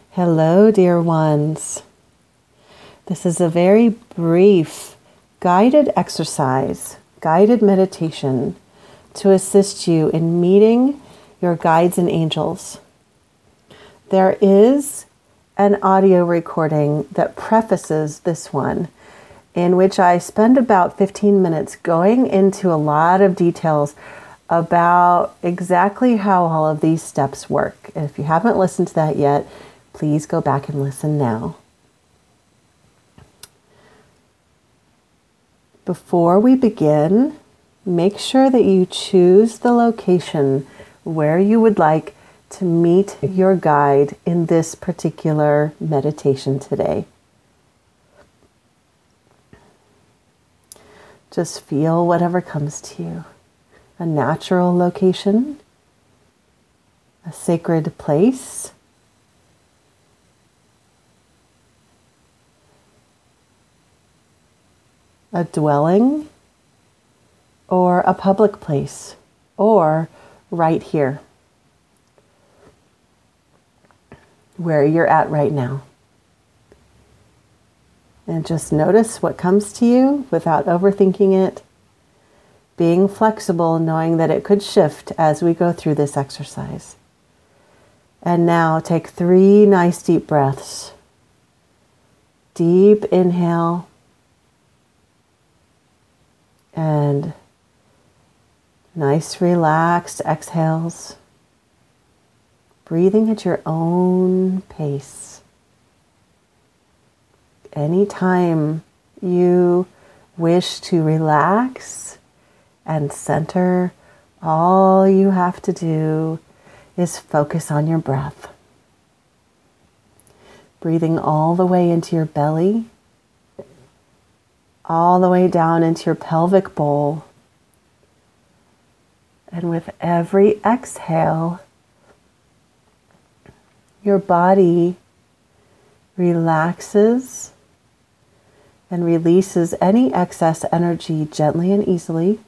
Hello, dear ones. This is a very brief guided exercise, guided meditation to assist you in meeting your guides and angels. There is an audio recording that prefaces this one, in which I spend about 15 minutes going into a lot of details about exactly how all of these steps work. And if you haven't listened to that yet, please go back and listen now. Before we begin, make sure that you choose the location where you would like to meet your guide in this particular meditation today. Just feel whatever comes to you. A natural location, a sacred place, a dwelling, or a public place, or right here, where you're at right now. And just notice what comes to you without overthinking it, being flexible, knowing that it could shift as we go through this exercise. And now take 3 nice deep breaths. Deep inhale and nice relaxed exhales. Breathing at your own pace. Anytime you wish to relax and center, all you have to do is focus on your breath. Breathing all the way into your belly, all the way down into your pelvic bowl. And with every exhale, your body relaxes and releases any excess energy gently and easily.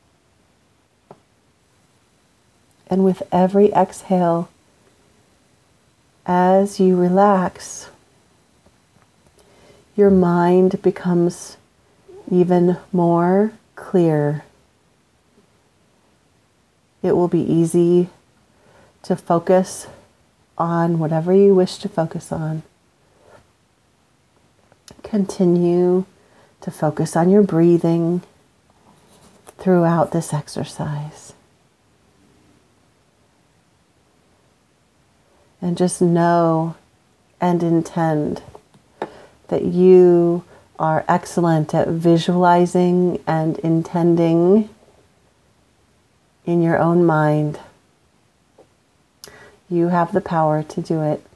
And with every exhale, as you relax, your mind becomes even more clear. It will be easy to focus on whatever you wish to focus on. Continue to focus on your breathing throughout this exercise. And just know and intend that you are excellent at visualizing and intending in your own mind. You have the power to do it.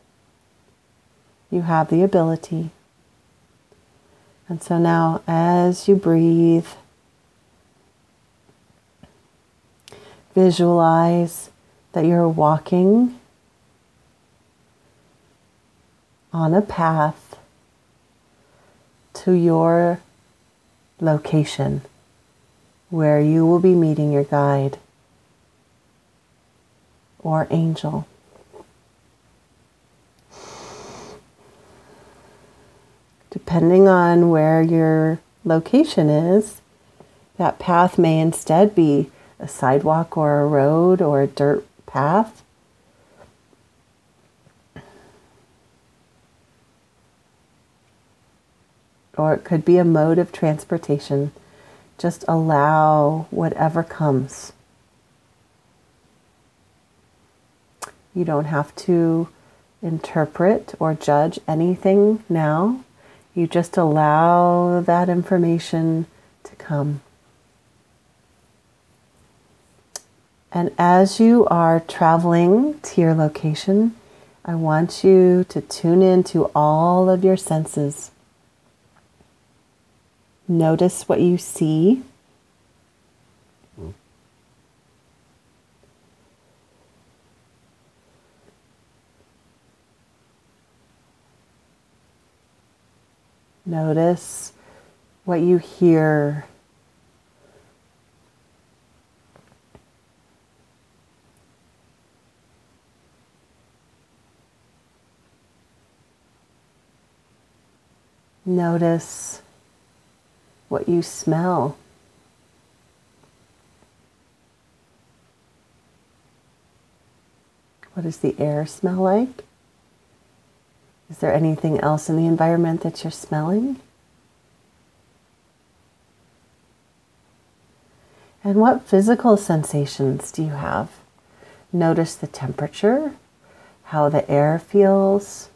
You have the ability. And so now, as you breathe, visualize that you're walking on a path to your location where you will be meeting your guide or angel. Depending on where your location is, that path may instead be a sidewalk or a road or a dirt path. Or it could be a mode of transportation. Just allow whatever comes. You don't have to interpret or judge anything now. You just allow that information to come. And as you are traveling to your location, I want you to tune into all of your senses. Notice what you see. Notice what you hear. Notice what you smell. What does the air smell like? Is there anything else in the environment that you're smelling? And what physical sensations do you have? Notice the temperature, how the air feels.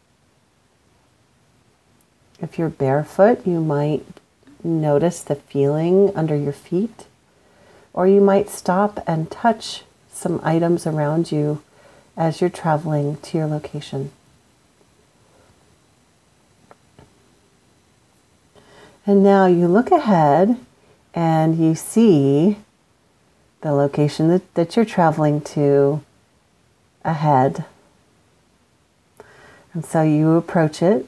If you're barefoot, you might notice the feeling under your feet, or you might stop and touch some items around you as you're traveling to your location. And now you look ahead and you see the location that you're traveling to ahead. And so you approach it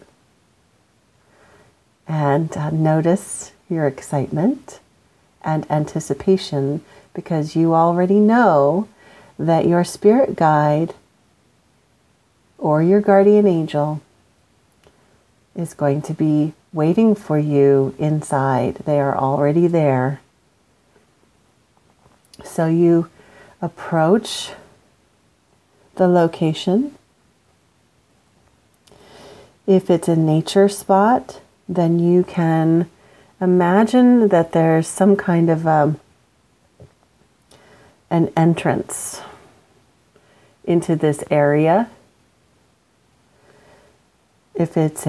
and notice your excitement and anticipation, because you already know that your spirit guide or your guardian angel is going to be waiting for you inside. They are already there. So you approach the location. If it's a nature spot, then you can imagine that there's some kind of an entrance into this area. If it's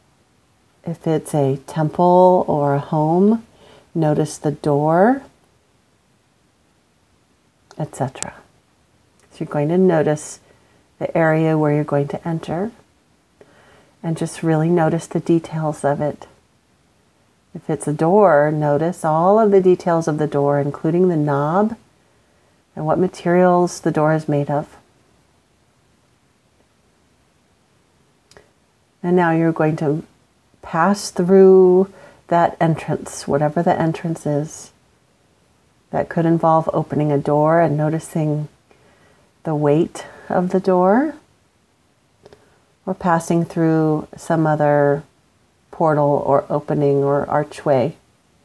a temple or a home, notice the door, etc. So you're going to notice the area where you're going to enter and just really notice the details of it. If it's a door, notice all of the details of the door, including the knob and what materials the door is made of. And now you're going to pass through that entrance, whatever the entrance is. That could involve opening a door and noticing the weight of the door, or passing through some other portal or opening or archway.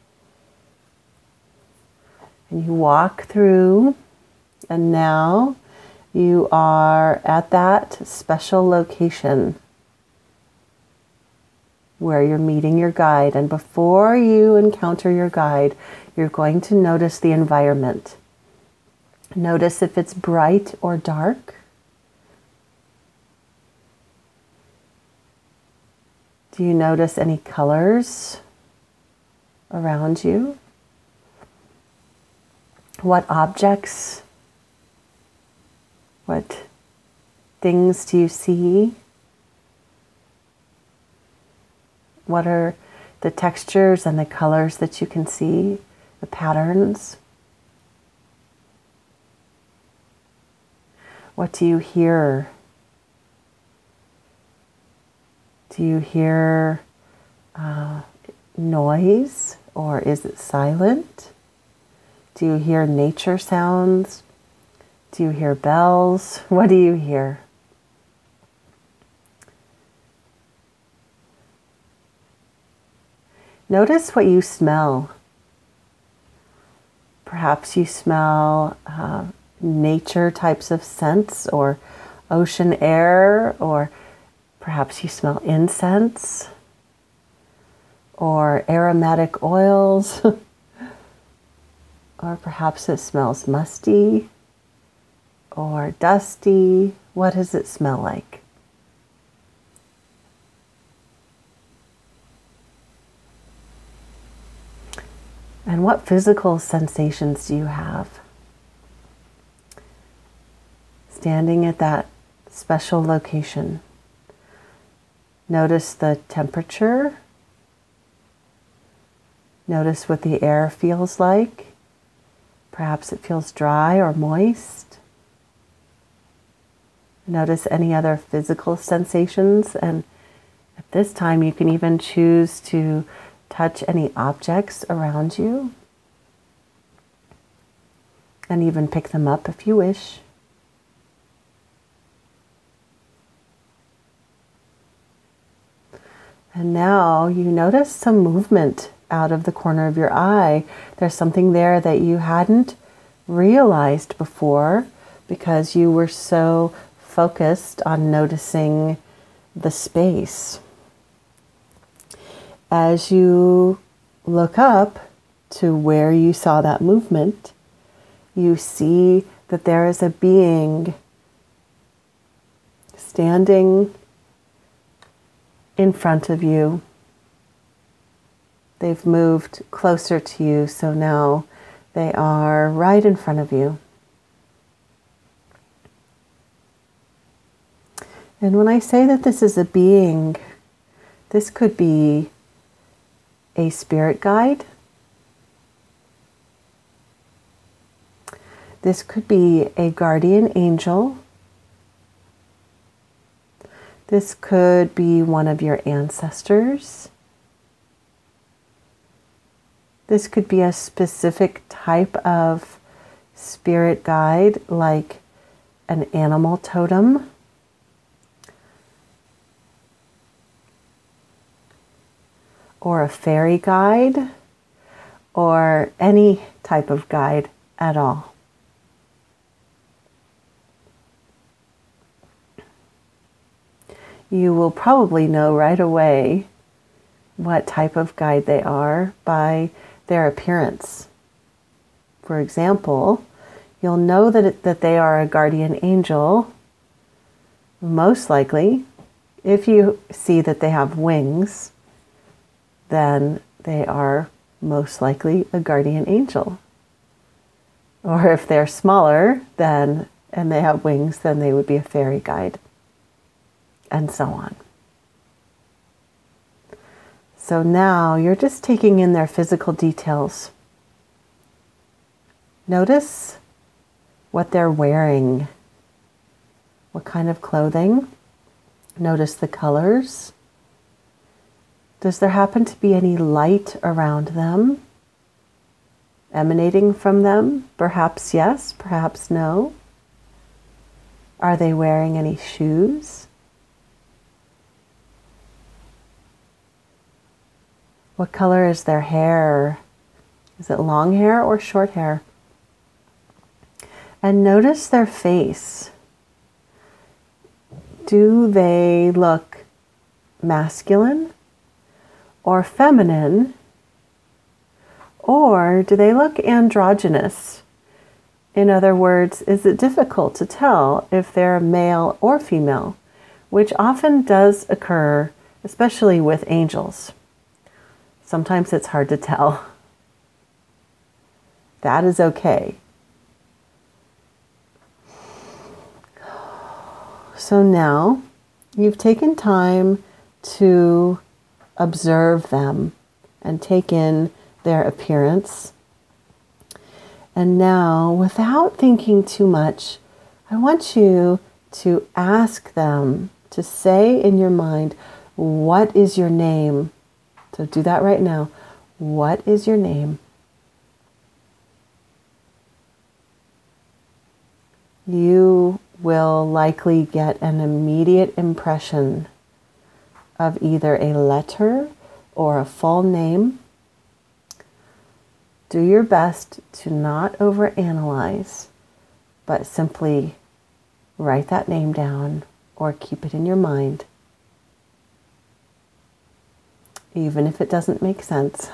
And you walk through, and now you are at that special location where you're meeting your guide. And before you encounter your guide, you're going to notice the environment. Notice if it's bright or dark. Do you notice any colors around you? What objects, what things do you see? What are the textures and the colors that you can see, the patterns? What do you hear? Do you hear noise, or is it silent? Do you hear nature sounds? Do you hear bells? What do you hear? Notice what you smell. Perhaps you smell nature types of scents, or ocean air, or perhaps you smell incense or aromatic oils, or perhaps it smells musty or dusty. What does it smell like? And what physical sensations do you have? Standing at that special location. Notice the temperature. Notice what the air feels like. Perhaps it feels dry or moist. Notice any other physical sensations, and at this time you can even choose to touch any objects around you and even pick them up if you wish. And now you notice some movement out of the corner of your eye. There's something there that you hadn't realized before because you were so focused on noticing the space. As you look up to where you saw that movement, you see that there is a being standing in front of you. They've moved closer to you, so now they are right in front of you. And when I say that this is a being, this could be a spirit guide. This could be a guardian angel. This could be one of your ancestors. This could be a specific type of spirit guide, like an animal totem. Or a fairy guide, or any type of guide at all. You will probably know right away what type of guide they are by their appearance. For example, you'll know that they are a guardian angel, most likely, if you see that they have wings, then they are most likely a guardian angel. Or if they're smaller and they have wings, then they would be a fairy guide, and so on. So now you're just taking in their physical details. Notice what they're wearing, what kind of clothing. Notice the colors. Does there happen to be any light around them, emanating from them? Perhaps yes, perhaps no. Are they wearing any shoes? What color is their hair? Is it long hair or short hair? And notice their face. Do they look masculine or feminine, or do they look androgynous? In other words, is it difficult to tell if they're male or female, which often does occur, especially with angels. Sometimes it's hard to tell. That is okay. So now you've taken time to observe them and take in their appearance. And now, without thinking too much, I want you to ask them to say in your mind, what is your name? So do that right now. What is your name? You will likely get an immediate impression of either a letter or a full name. Do your best to not overanalyze, but simply write that name down or keep it in your mind, even if it doesn't make sense.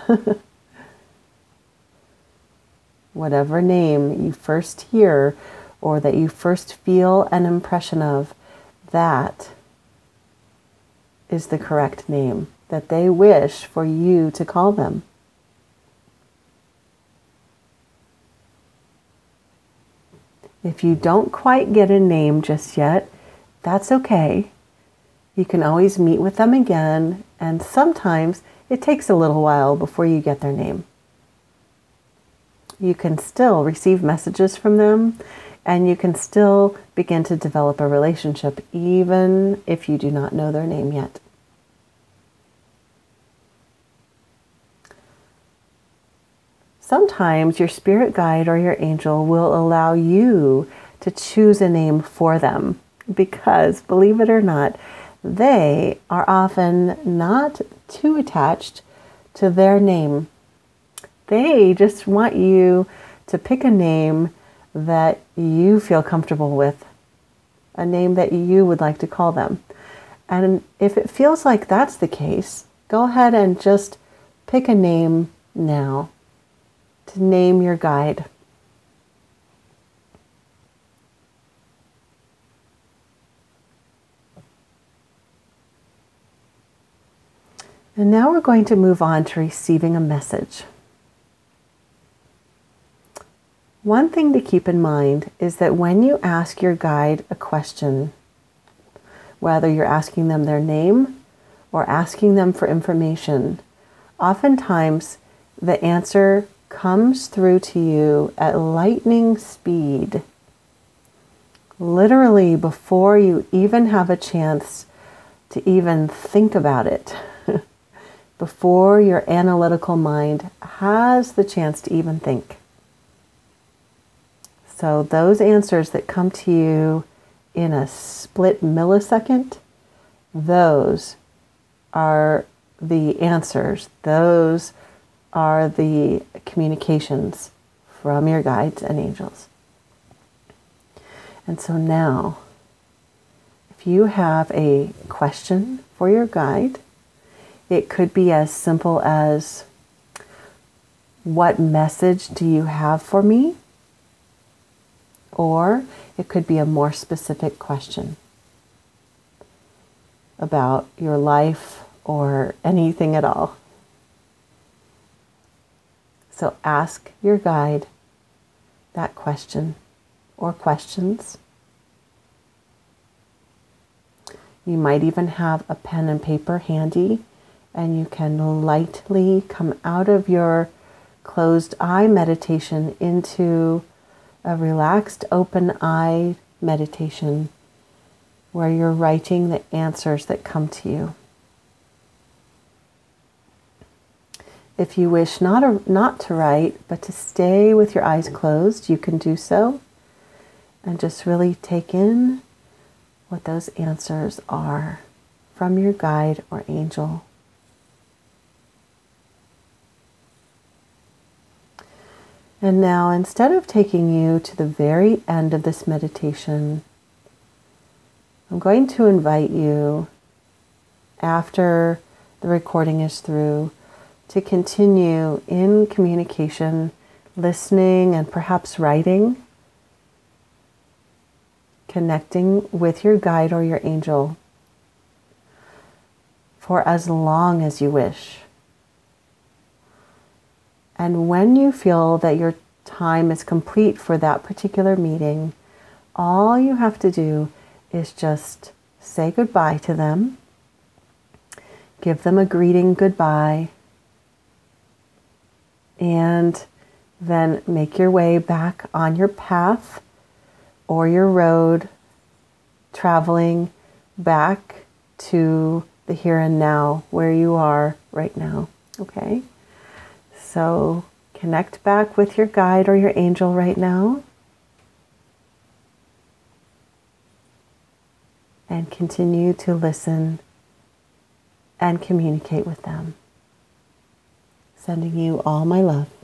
Whatever name you first hear or that you first feel an impression of, that is the correct name that they wish for you to call them. If you don't quite get a name just yet, that's okay. You can always meet with them again, and sometimes it takes a little while before you get their name. You can still receive messages from them, and you can still begin to develop a relationship even if you do not know their name yet. Sometimes your spirit guide or your angel will allow you to choose a name for them because, believe it or not, they are often not too attached to their name. They just want you to pick a name that you feel comfortable with, a name that you would like to call them. And if it feels like that's the case, go ahead and just pick a name now to name your guide. And now we're going to move on to receiving a message. One thing to keep in mind is that when you ask your guide a question, whether you're asking them their name or asking them for information, oftentimes the answer comes through to you at lightning speed, literally before you even have a chance to even think about it, before your analytical mind has the chance to even think. So those answers that come to you in a split millisecond, those are the answers. Those are the communications from your guides and angels. And so now, if you have a question for your guide, it could be as simple as, what message do you have for me? Or it could be a more specific question about your life or anything at all. So ask your guide that question or questions. You might even have a pen and paper handy, and you can lightly come out of your closed eye meditation into a relaxed open eye meditation where you're writing the answers that come to you. If you wish not to write, but to stay with your eyes closed, you can do so and just really take in what those answers are from your guide or angel. And now, instead of taking you to the very end of this meditation, I'm going to invite you, after the recording is through, to continue in communication, listening and perhaps writing, connecting with your guide or your angel for as long as you wish. And when you feel that your time is complete for that particular meeting, all you have to do is just say goodbye to them, give them a greeting goodbye, and then make your way back on your path or your road, traveling back to the here and now where you are right now. Okay? So connect back with your guide or your angel right now. And continue to listen and communicate with them. Sending you all my love.